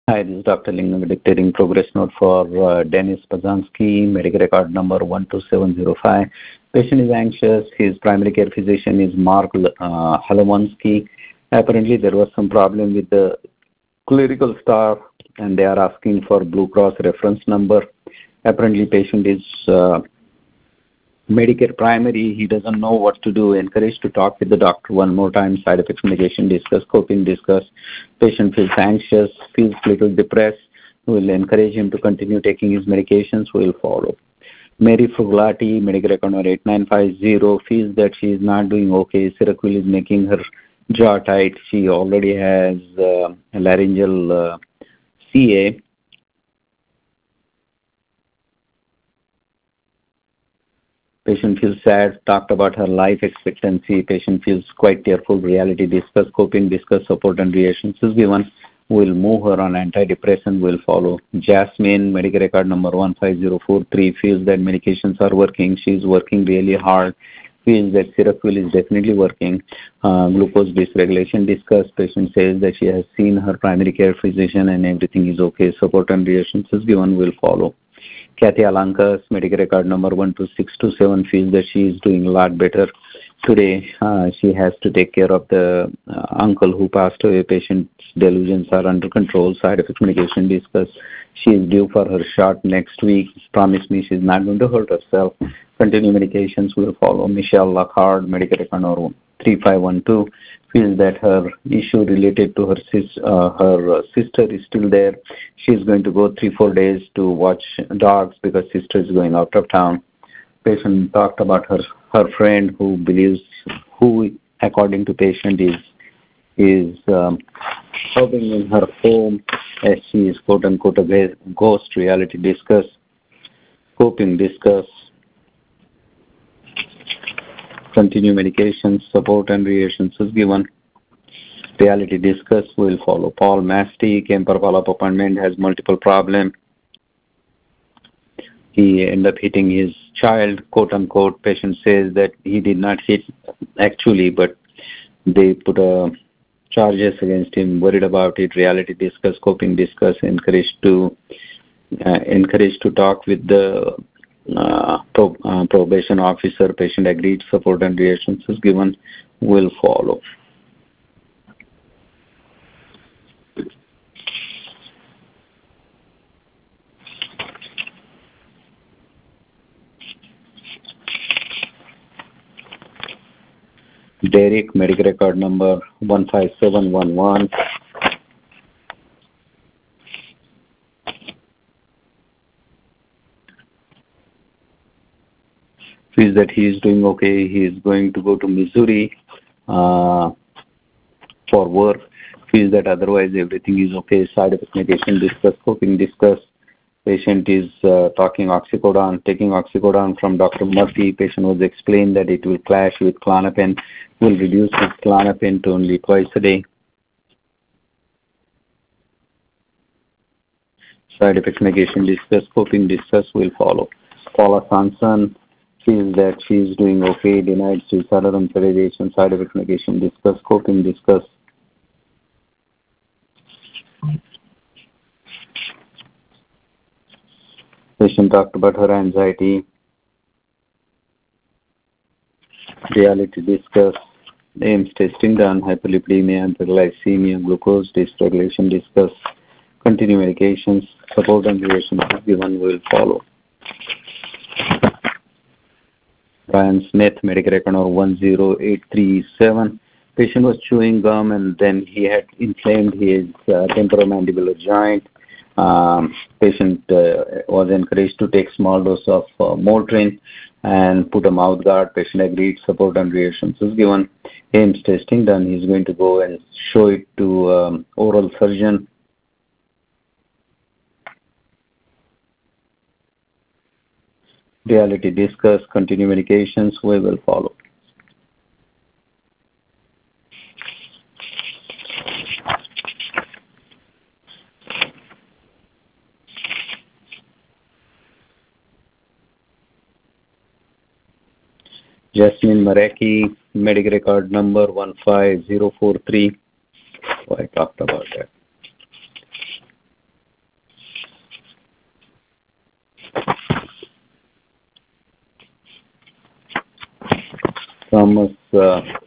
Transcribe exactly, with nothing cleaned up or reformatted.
Hi, this is Doctor Lingam dictating progress note for uh, Dennis Pazanski, medical record number one two seven zero five. Patient is anxious. His primary care physician is Mark uh, Halamansky. Apparently, there was some problem with the clerical staff, and they are asking for Blue Cross reference number. Apparently, patient is uh, Medicare primary, he doesn't know what to do. Encouraged to talk with the doctor one more time. Side effects, medication, discuss, coping, discuss. Patient feels anxious, feels little depressed. We will encourage him to continue taking his medications. We will follow. Mary Fruglati, medical record number eight nine five zero, feels that she is not doing okay. Seroquel is making her jaw tight. She already has uh, laryngeal uh, C A. Patient feels sad, talked about her life expectancy. Patient feels quite tearful. Reality, discuss, coping, discuss, support and reactions is given. We'll move her on antidepressant. We'll follow. Jasmine, medical record number one five zero four three, feels that medications are working. She's working really hard. Feels that Seroquel is definitely working. Uh, glucose dysregulation discuss. Patient says that she has seen her primary care physician and everything is okay. Support and reactions is given. We'll follow. Kathy Alankas, medical record number one two six two seven, feels that she is doing a lot better. Today, uh, she has to take care of the uh, uncle who passed away. Patient's delusions are under control. Side effects, medication discuss. She is due for her shot next week. Promised me she's not going to hurt herself. Continue medications will follow. Michelle Lockhart, medical record number three five one two, feels that her issue related to her sis, uh, her sister is still there. She's going to go three four days to watch dogs because sister is going out of town. Patient talked about her her friend who believes, who according to patient is is um, helping in her home as she is quote unquote a ghost. Reality discuss, coping discuss. Continue medications, support and reactions is given. Reality discuss will follow. Paul Masty came for follow-up appointment, has multiple problems. He ended up hitting his child, quote unquote. Patient says that he did not hit actually, but they put a charges against him, worried about it. Reality discuss, coping discuss, encouraged to uh, encouraged to talk with the uh, pro, uh, probation officer. Patient agreed, support and reactions is given. Will follow. Derek, medical record number one five seven one one. Feels that he is doing okay. He is going to go to Missouri uh, for work. Feels that otherwise everything is okay. Side effects, medication discuss, coping discuss. Patient is uh, talking oxycodone, taking oxycodone from Doctor Murphy. Patient was explained that it will clash with Klonopin, will reduce his Klonopin to only twice a day. Side effects, medication discuss, coping discuss will follow. Paula Sanson feels that she is doing okay, denied suicidal consideration. Side effects, medication discuss, coping discuss. Patient talked about her anxiety. Reality discuss. A I M S testing done. Hyperlipidemia, hyperglycemia, glucose dysregulation discuss. Continue medications. Support and reactions given will follow. Brian Smith, medical record number one zero eight three seven. Patient was chewing gum and then he had inflamed his uh, temporomandibular joint. Um, patient uh, was encouraged to take small dose of uh, Motrin and put a mouth guard. Patient agreed, support and reactions is given. A I M S testing done. He's going to go and show it to um, oral surgeon. Reality discuss, continue medications, we will follow. Jasmine Mareki, medical record number one five zero four three. Oh, I talked about that. Thomas uh,